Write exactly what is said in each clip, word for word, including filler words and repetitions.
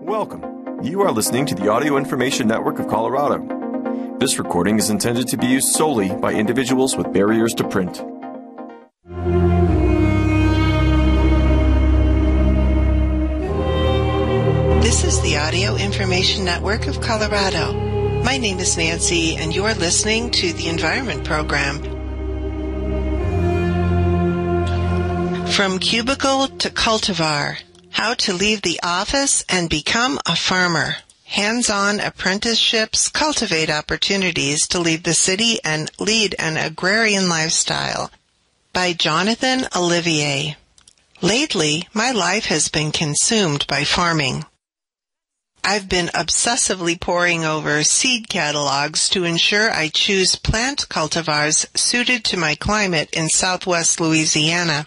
Welcome. You are listening to the Audio Information Network of Colorado. This recording is intended to be used solely by individuals with barriers to print. This is the Audio Information Network of Colorado. My name is Nancy, and you're listening to the Environment Program. From Cubicle to Cultivar, How to Leave the Office and Become a Farmer. Hands-on apprenticeships cultivate opportunities to leave the city and lead an agrarian lifestyle. By Jonathan Olivier. Lately, my life has been consumed by farming. I've been obsessively poring over seed catalogs to ensure I choose plant cultivars suited to my climate in southwest Louisiana.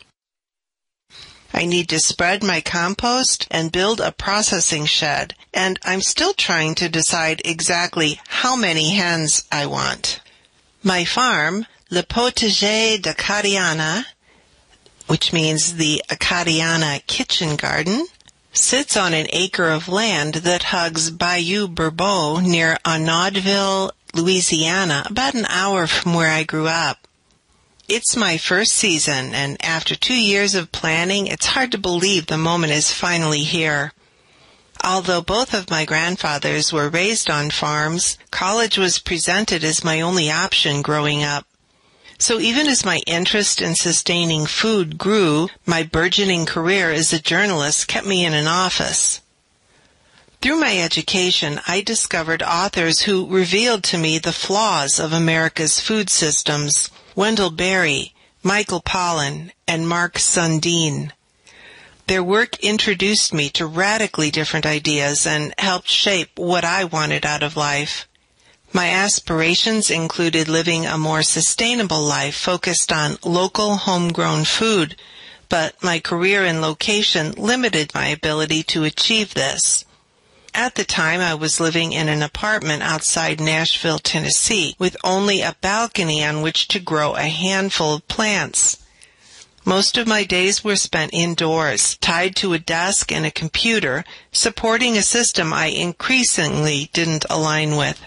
I need to spread my compost and build a processing shed, and I'm still trying to decide exactly how many hens I want. My farm, Le Potager d'Acadiana, which means the Acadiana Kitchen Garden, sits on an acre of land that hugs Bayou Bourbeau near Anaudville, Louisiana, about an hour from where I grew up. It's my first season, and after two years of planning, it's hard to believe the moment is finally here. Although both of my grandfathers were raised on farms, college was presented as my only option growing up. So even as my interest in sustaining food grew, my burgeoning career as a journalist kept me in an office. Through my education, I discovered authors who revealed to me the flaws of America's food systems. Wendell Berry, Michael Pollan, and Mark Sundin. Their work introduced me to radically different ideas and helped shape what I wanted out of life. My aspirations included living a more sustainable life focused on local homegrown food, but my career and location limited my ability to achieve this. At the time, I was living in an apartment outside Nashville, Tennessee, with only a balcony on which to grow a handful of plants. Most of my days were spent indoors, tied to a desk and a computer, supporting a system I increasingly didn't align with.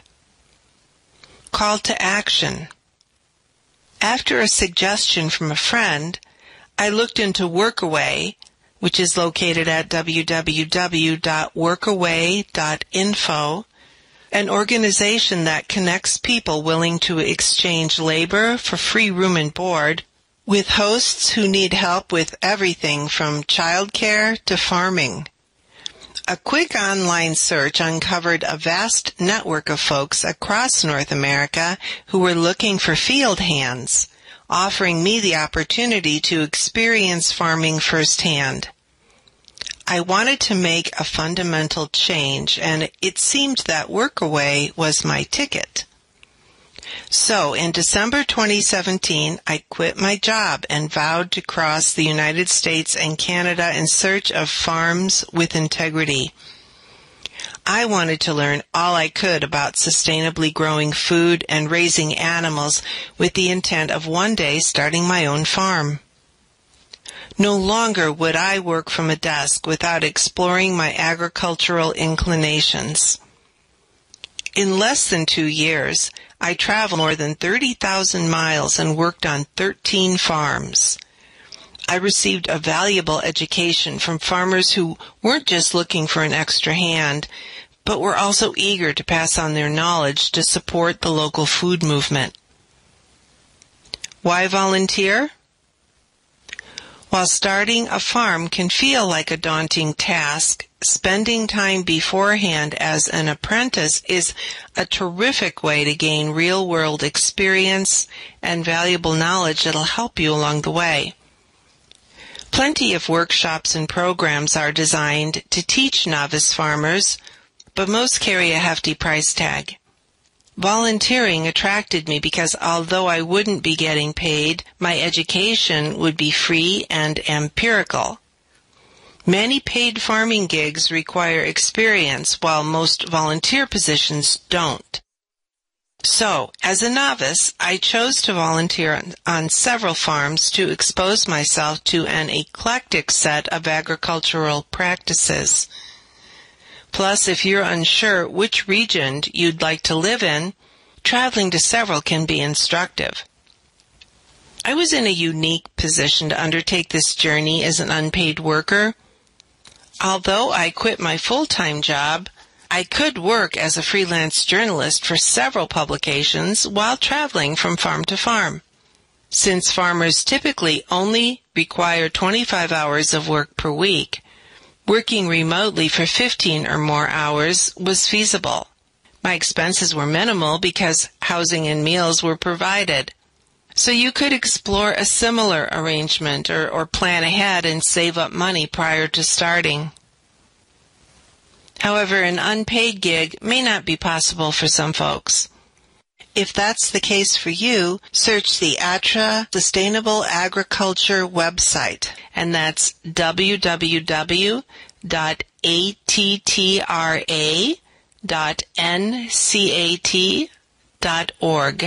Call to action. After a suggestion from a friend, I looked into Workaway, which is located at w w w dot workaway dot info, an organization that connects people willing to exchange labor for free room and board with hosts who need help with everything from childcare to farming. A quick online search uncovered a vast network of folks across North America who were looking for field hands, offering me the opportunity to experience farming firsthand. I wanted to make a fundamental change, and it seemed that Workaway was my ticket. So, in December twenty seventeen, I quit my job and vowed to cross the United States and Canada in search of farms with integrity. I wanted to learn all I could about sustainably growing food and raising animals with the intent of one day starting my own farm. No longer would I work from a desk without exploring my agricultural inclinations. In less than two years, I traveled more than thirty thousand miles and worked on thirteen farms. I received a valuable education from farmers who weren't just looking for an extra hand, but were also eager to pass on their knowledge to support the local food movement. Why volunteer? While starting a farm can feel like a daunting task, spending time beforehand as an apprentice is a terrific way to gain real-world experience and valuable knowledge that'll help you along the way. Plenty of workshops and programs are designed to teach novice farmers, but most carry a hefty price tag. Volunteering attracted me because although I wouldn't be getting paid, my education would be free and empirical. Many paid farming gigs require experience, while most volunteer positions don't. So, as a novice, I chose to volunteer on, on several farms to expose myself to an eclectic set of agricultural practices. Plus, if you're unsure which region you'd like to live in, traveling to several can be instructive. I was in a unique position to undertake this journey as an unpaid worker. Although I quit my full-time job, I could work as a freelance journalist for several publications while traveling from farm to farm. Since farmers typically only require twenty-five hours of work per week, working remotely for fifteen or more hours was feasible. My expenses were minimal because housing and meals were provided. So you could explore a similar arrangement or, or plan ahead and save up money prior to starting. However, an unpaid gig may not be possible for some folks. If that's the case for you, search the A T R A Sustainable Agriculture website, and that's w w w dot a t t r a dot n c a t dot org.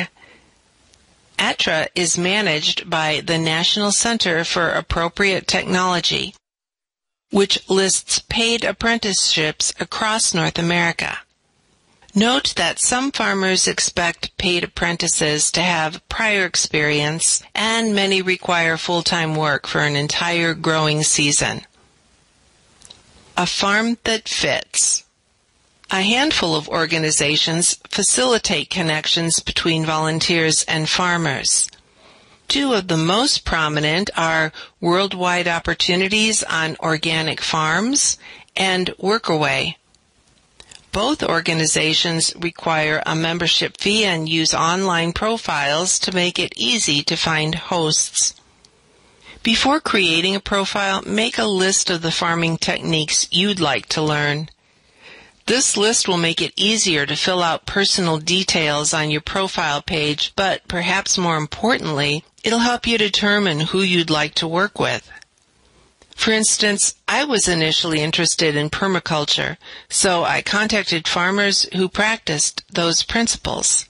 A T R A is managed by the National Center for Appropriate Technology, which lists paid apprenticeships across North America. Note that some farmers expect paid apprentices to have prior experience, and many require full-time work for an entire growing season. A farm that fits. A handful of organizations facilitate connections between volunteers and farmers. Two of the most prominent are Worldwide Opportunities on Organic Farms and Workaway. Both organizations require a membership fee and use online profiles to make it easy to find hosts. Before creating a profile, make a list of the farming techniques you'd like to learn. This list will make it easier to fill out personal details on your profile page, but perhaps more importantly, it'll help you determine who you'd like to work with. For instance, I was initially interested in permaculture, so I contacted farmers who practiced those principles.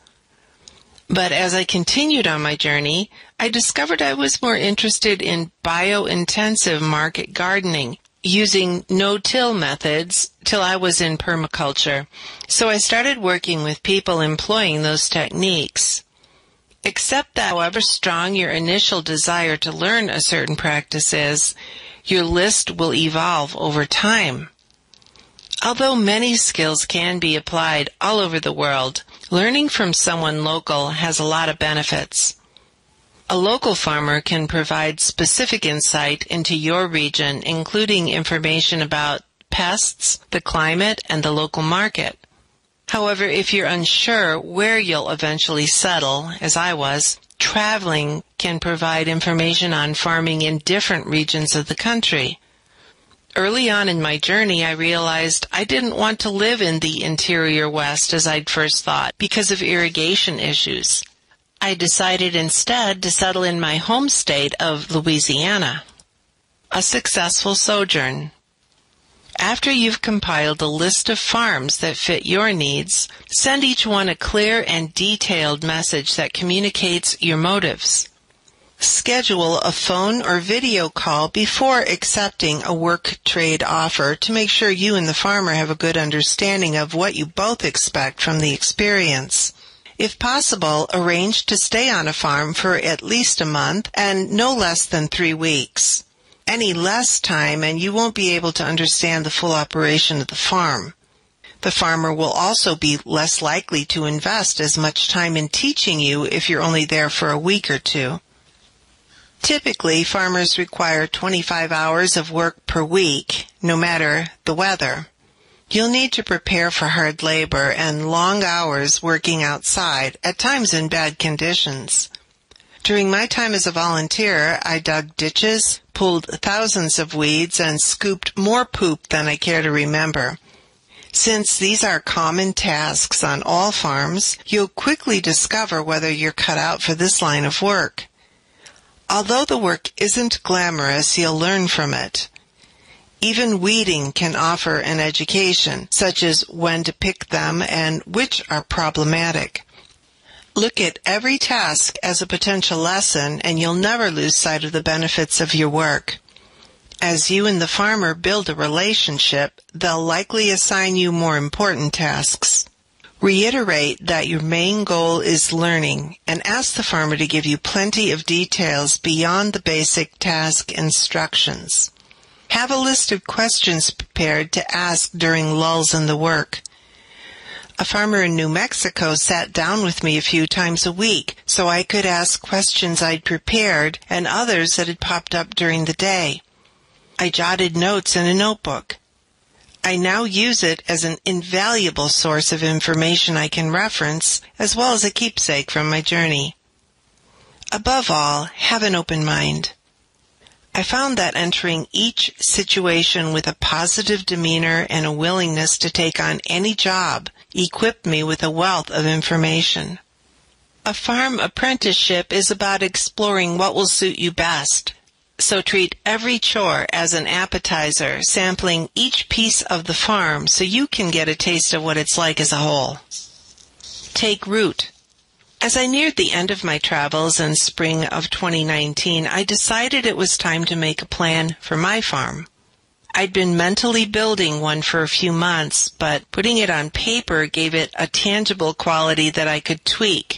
But as I continued on my journey, I discovered I was more interested in bio-intensive market gardening, using no-till methods till I was in permaculture, so I started working with people employing those techniques. Except that however strong your initial desire to learn a certain practice is, your list will evolve over time. Although many skills can be applied all over the world, learning from someone local has a lot of benefits. A local farmer can provide specific insight into your region, including information about pests, the climate, and the local market. However, if you're unsure where you'll eventually settle, as I was, traveling can provide information on farming in different regions of the country. Early on in my journey, I realized I didn't want to live in the interior West as I'd first thought because of irrigation issues. I decided instead to settle in my home state of Louisiana. A successful sojourn. After you've compiled a list of farms that fit your needs, send each one a clear and detailed message that communicates your motives. Schedule a phone or video call before accepting a work trade offer to make sure you and the farmer have a good understanding of what you both expect from the experience. If possible, arrange to stay on a farm for at least a month and no less than three weeks. Any less time and you won't be able to understand the full operation of the farm. The farmer will also be less likely to invest as much time in teaching you if you're only there for a week or two. Typically, farmers require twenty-five hours of work per week, no matter the weather. You'll need to prepare for hard labor and long hours working outside, at times in bad conditions. During my time as a volunteer, I dug ditches, pulled thousands of weeds, and scooped more poop than I care to remember. Since these are common tasks on all farms, you'll quickly discover whether you're cut out for this line of work. Although the work isn't glamorous, you'll learn from it. Even weeding can offer an education, such as when to pick them and which are problematic. Look at every task as a potential lesson, and you'll never lose sight of the benefits of your work. As you and the farmer build a relationship, they'll likely assign you more important tasks. Reiterate that your main goal is learning and ask the farmer to give you plenty of details beyond the basic task instructions. Have a list of questions prepared to ask during lulls in the work. A farmer in New Mexico sat down with me a few times a week so I could ask questions I'd prepared and others that had popped up during the day. I jotted notes in a notebook. I now use it as an invaluable source of information I can reference, as well as a keepsake from my journey. Above all, have an open mind. I found that entering each situation with a positive demeanor and a willingness to take on any job equipped me with a wealth of information. A farm apprenticeship is about exploring what will suit you best. So treat every chore as an appetizer, sampling each piece of the farm so you can get a taste of what it's like as a whole. Take root. As I neared the end of my travels in spring of twenty nineteen, I decided it was time to make a plan for my farm. I'd been mentally building one for a few months, but putting it on paper gave it a tangible quality that I could tweak.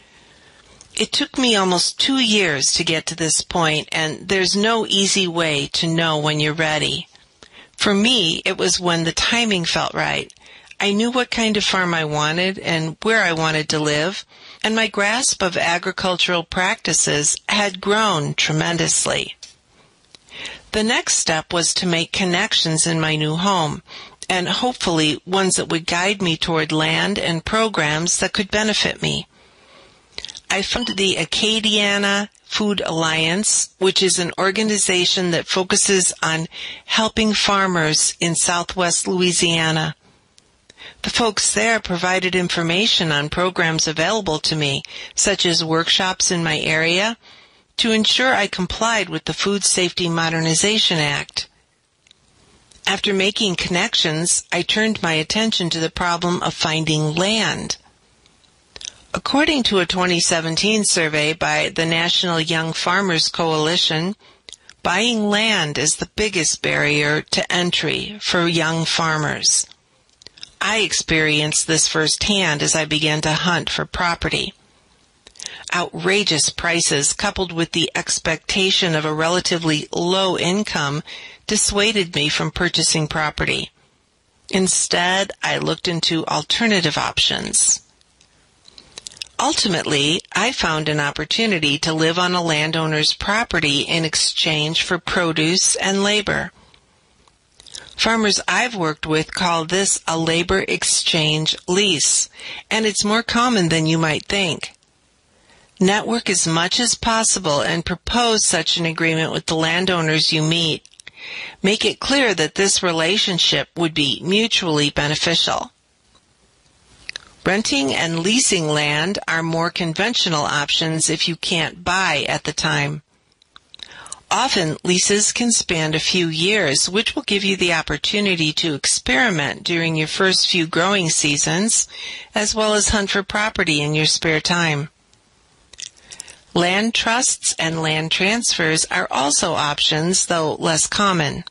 It took me almost two years to get to this point, and there's no easy way to know when you're ready. For me, it was when the timing felt right. I knew what kind of farm I wanted and where I wanted to live, and my grasp of agricultural practices had grown tremendously. The next step was to make connections in my new home, and hopefully ones that would guide me toward land and programs that could benefit me. I founded the Acadiana Food Alliance, which is an organization that focuses on helping farmers in southwest Louisiana. The folks there provided information on programs available to me, such as workshops in my area, to ensure I complied with the Food Safety Modernization Act. After making connections, I turned my attention to the problem of finding land. According to a twenty seventeen survey by the National Young Farmers Coalition, buying land is the biggest barrier to entry for young farmers. I experienced this firsthand as I began to hunt for property. Outrageous prices coupled with the expectation of a relatively low income dissuaded me from purchasing property. Instead, I looked into alternative options. Ultimately, I found an opportunity to live on a landowner's property in exchange for produce and labor. Farmers I've worked with call this a labor exchange lease, and it's more common than you might think. Network as much as possible and propose such an agreement with the landowners you meet. Make it clear that this relationship would be mutually beneficial. Renting and leasing land are more conventional options if you can't buy at the time. Often, leases can span a few years, which will give you the opportunity to experiment during your first few growing seasons, as well as hunt for property in your spare time. Land trusts and land transfers are also options, though less common.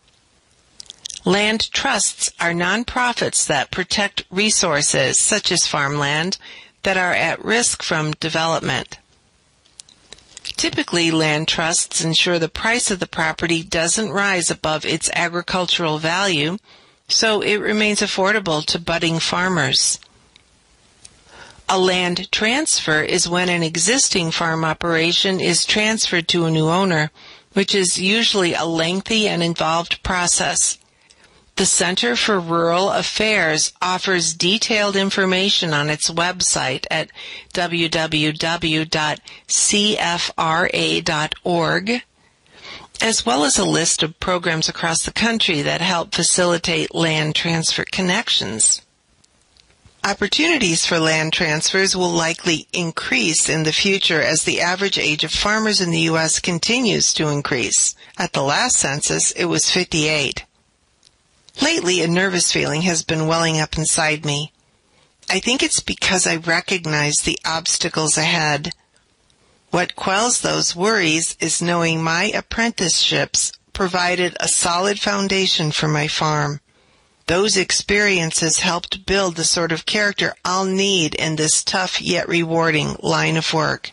Land trusts are nonprofits that protect resources, such as farmland, that are at risk from development. Typically, land trusts ensure the price of the property doesn't rise above its agricultural value, so it remains affordable to budding farmers. A land transfer is when an existing farm operation is transferred to a new owner, which is usually a lengthy and involved process. The Center for Rural Affairs offers detailed information on its website at w w w dot c f r a dot org, as well as a list of programs across the country that help facilitate land transfer connections. Opportunities for land transfers will likely increase in the future as the average age of farmers in the U S continues to increase. At the last census, it was fifty-eight. Lately, a nervous feeling has been welling up inside me. I think it's because I recognize the obstacles ahead. What quells those worries is knowing my apprenticeships provided a solid foundation for my farm. Those experiences helped build the sort of character I'll need in this tough yet rewarding line of work.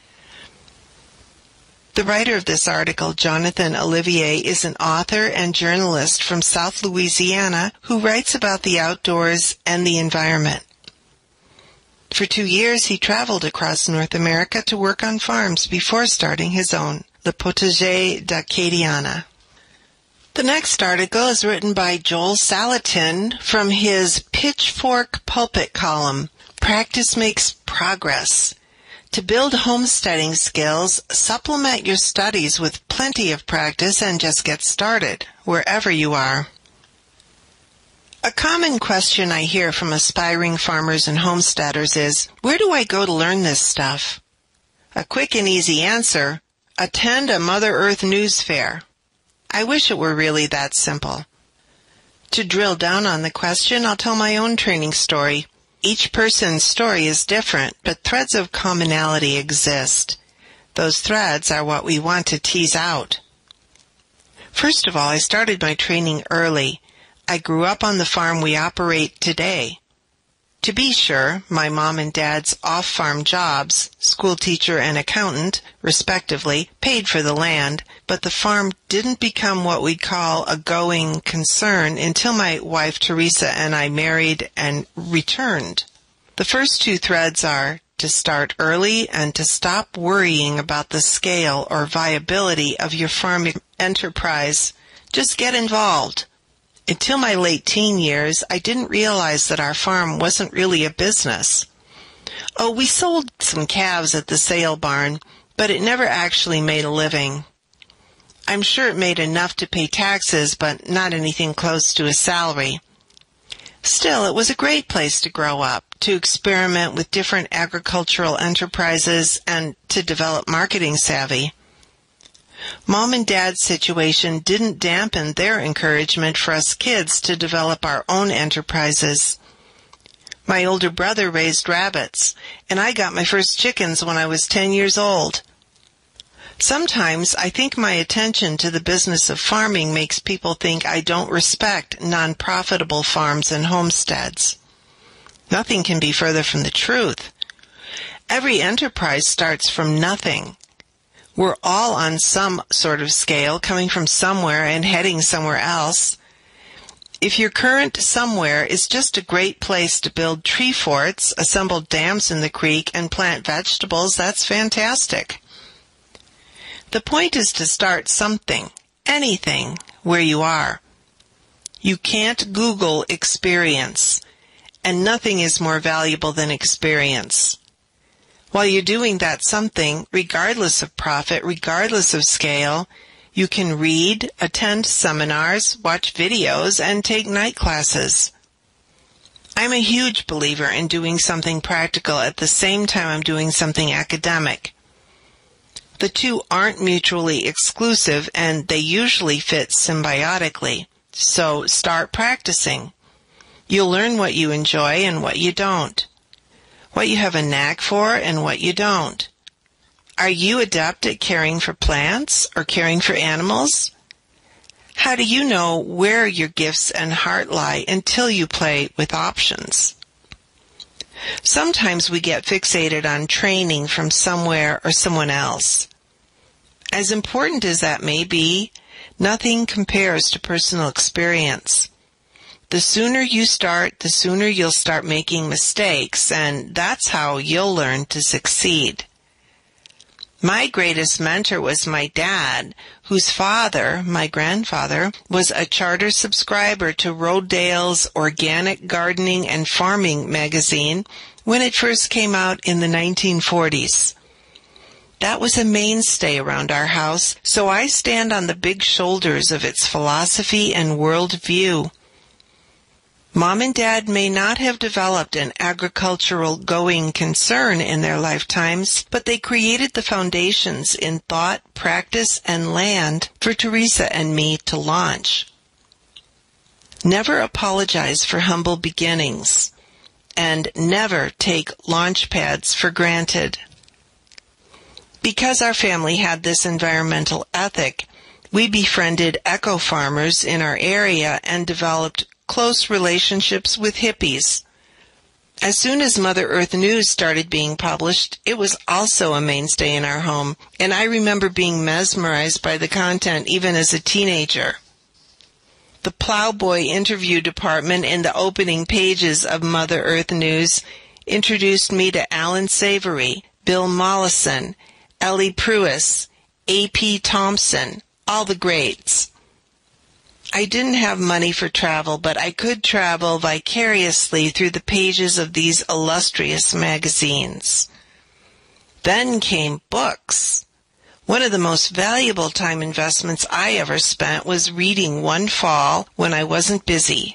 The writer of this article, Jonathan Olivier, is an author and journalist from South Louisiana who writes about the outdoors and the environment. For two years, he traveled across North America to work on farms before starting his own, Le Potager d'Acadiana. The next article is written by Joel Salatin from his Pitchfork Pulpit column, Practice Makes Progress. To build homesteading skills, supplement your studies with plenty of practice and just get started, wherever you are. A common question I hear from aspiring farmers and homesteaders is, where do I go to learn this stuff? A quick and easy answer, attend a Mother Earth news fair. I wish it were really that simple. To drill down on the question, I'll tell my own training story. Each person's story is different, but threads of commonality exist. Those threads are what we want to tease out. First of all, I started my training early. I grew up on the farm we operate today. To be sure, my mom and dad's off-farm jobs, school teacher and accountant, respectively, paid for the land, but the farm didn't become what we'd call a going concern until my wife Teresa and I married and returned. The first two threads are to start early and to stop worrying about the scale or viability of your farm enterprise. Just get involved. Until my late teen years, I didn't realize that our farm wasn't really a business. Oh, we sold some calves at the sale barn, but it never actually made a living. I'm sure it made enough to pay taxes, but not anything close to a salary. Still, it was a great place to grow up, to experiment with different agricultural enterprises, and to develop marketing savvy. Mom and Dad's situation didn't dampen their encouragement for us kids to develop our own enterprises. My older brother raised rabbits, and I got my first chickens when I was ten years old. Sometimes I think my attention to the business of farming makes people think I don't respect non-profitable farms and homesteads. Nothing can be further from the truth. Every enterprise starts from nothing. We're all on some sort of scale, coming from somewhere and heading somewhere else. If your current somewhere is just a great place to build tree forts, assemble dams in the creek, and plant vegetables, that's fantastic. The point is to start something, anything, where you are. You can't Google experience, and nothing is more valuable than experience. While you're doing that something, regardless of profit, regardless of scale, you can read, attend seminars, watch videos, and take night classes. I'm a huge believer in doing something practical at the same time I'm doing something academic. The two aren't mutually exclusive, and they usually fit symbiotically. So start practicing. You'll learn what you enjoy and what you don't, what you have a knack for and what you don't. Are you adept at caring for plants or caring for animals? How do you know where your gifts and heart lie until you play with options? Sometimes we get fixated on training from somewhere or someone else. As important as that may be, nothing compares to personal experience. The sooner you start, the sooner you'll start making mistakes, and that's how you'll learn to succeed. My greatest mentor was my dad, whose father, my grandfather, was a charter subscriber to Rodale's Organic Gardening and Farming magazine when it first came out in the nineteen forties. That was a mainstay around our house, so I stand on the big shoulders of its philosophy and worldview. Mom and Dad may not have developed an agricultural going concern in their lifetimes, but they created the foundations in thought, practice, and land for Teresa and me to launch. Never apologize for humble beginnings, and never take launch pads for granted. Because our family had this environmental ethic, We befriended eco-farmers in our area and developed close relationships with hippies. As soon as Mother Earth News started being published, it was also a mainstay in our home, and I remember being mesmerized by the content even as a teenager. The Plowboy interview department in the opening pages of Mother Earth News introduced me to Alan Savory, Bill Mollison, Ellie Pruis, A P Thompson, all the greats. I didn't have money for travel, but I could travel vicariously through the pages of these illustrious magazines. Then came books. One of the most valuable time investments I ever spent was reading one fall when I wasn't busy.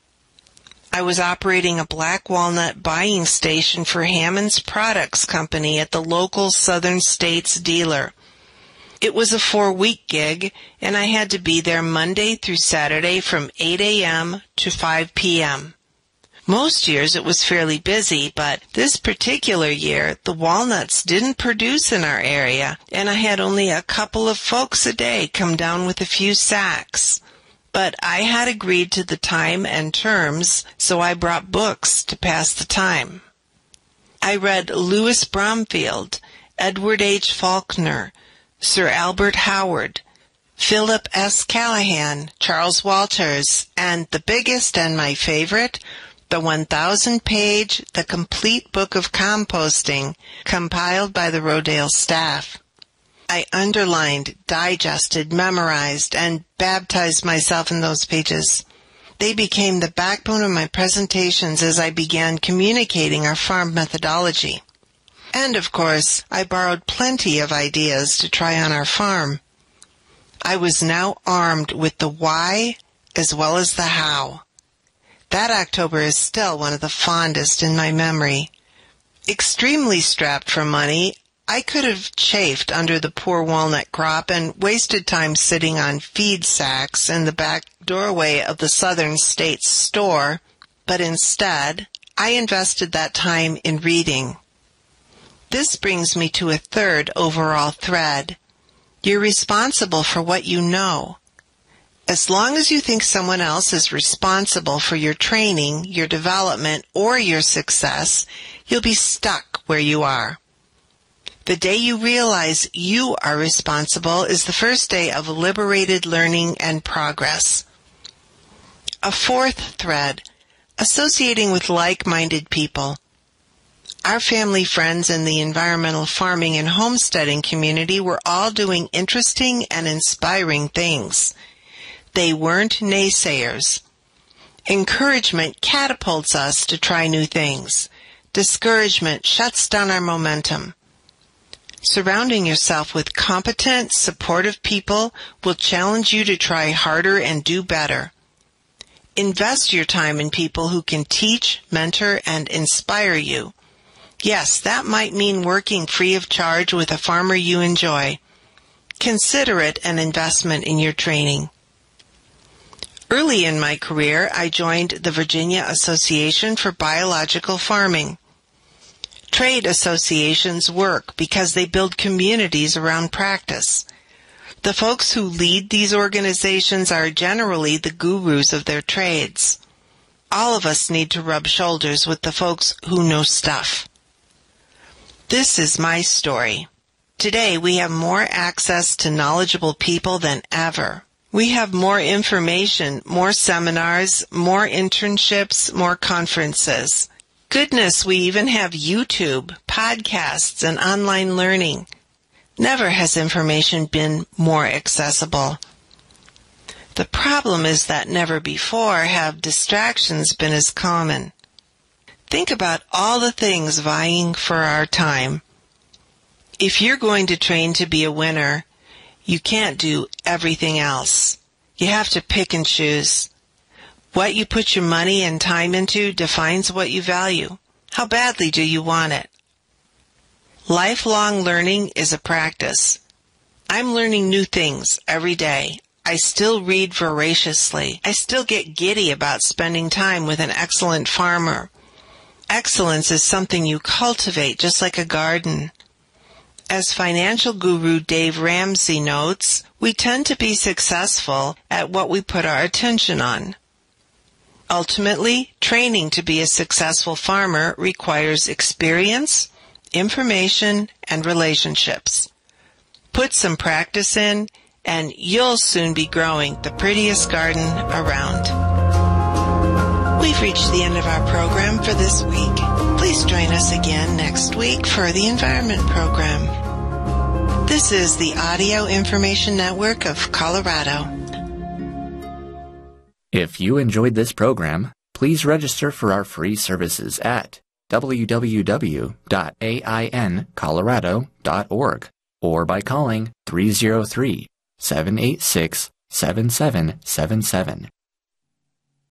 I was operating a black walnut buying station for Hammond's Products Company at the local Southern States dealer. It was a four-week gig, and I had to be there Monday through Saturday from eight a.m. to five p.m. Most years it was fairly busy, but this particular year the walnuts didn't produce in our area, and I had only a couple of folks a day come down with a few sacks. But I had agreed to the time and terms, so I brought books to pass the time. I read Louis Bromfield, Edward H. Faulkner, Sir Albert Howard, Philip S. Callahan, Charles Walters, and the biggest and my favorite, the one thousand page The Complete Book of Composting, compiled by the Rodale staff. I underlined, digested, memorized, and baptized myself in those pages. They became the backbone of my presentations as I began communicating our farm methodology. And, of course, I borrowed plenty of ideas to try on our farm. I was now armed with the why as well as the how. That October is still one of the fondest in my memory. Extremely strapped for money, I could have chafed under the poor walnut crop and wasted time sitting on feed sacks in the back doorway of the Southern States store, but instead, I invested that time in reading. This brings me to a third overall thread. You're responsible for what you know. As long as you think someone else is responsible for your training, your development, or your success, you'll be stuck where you are. The day you realize you are responsible is the first day of liberated learning and progress. A fourth thread, associating with like-minded people. Our family friends in the environmental farming and homesteading community were all doing interesting and inspiring things. They weren't naysayers. Encouragement catapults us to try new things. Discouragement shuts down our momentum. Surrounding yourself with competent, supportive people will challenge you to try harder and do better. Invest your time in people who can teach, mentor, and inspire you. Yes, that might mean working free of charge with a farmer you enjoy. Consider it an investment in your training. Early in my career, I joined the Virginia Association for Biological Farming. Trade associations work because they build communities around practice. The folks who lead these organizations are generally the gurus of their trades. All of us need to rub shoulders with the folks who know stuff. This is my story. Today we have more access to knowledgeable people than ever. We have more information, more seminars, more internships, more conferences. Goodness, we even have YouTube, podcasts, and online learning. Never has information been more accessible. The problem is that never before have distractions been as common. Think about all the things vying for our time. If you're going to train to be a winner, you can't do everything else. You have to pick and choose. What you put your money and time into defines what you value. How badly do you want it? Lifelong learning is a practice. I'm learning new things every day. I still read voraciously. I still get giddy about spending time with an excellent farmer. Excellence is something you cultivate just like a garden. As financial guru Dave Ramsey notes, we tend to be successful at what we put our attention on. Ultimately, training to be a successful farmer requires experience, information, and relationships. Put some practice in, and you'll soon be growing the prettiest garden around. We've reached the end of our program for this week. Please join us again next week for the Environment Program. This is the Audio Information Network of Colorado. If you enjoyed this program, please register for our free services at w w w dot a i n colorado dot org or by calling three oh three, seven eight six, seven seven seven seven.